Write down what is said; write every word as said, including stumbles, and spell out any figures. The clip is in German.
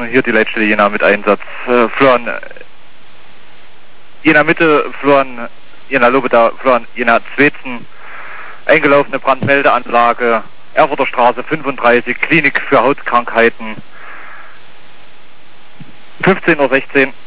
hier die Leitstelle Jena mit Einsatz. Äh, Florian, Jena Mitte, Florian, Jena Lobeda, Florian, Jena Zwetzen, eingelaufene Brandmeldeanlage, Erfurter Straße fünfunddreißig, Klinik für Hautkrankheiten, fünfzehn Uhr sechzehn.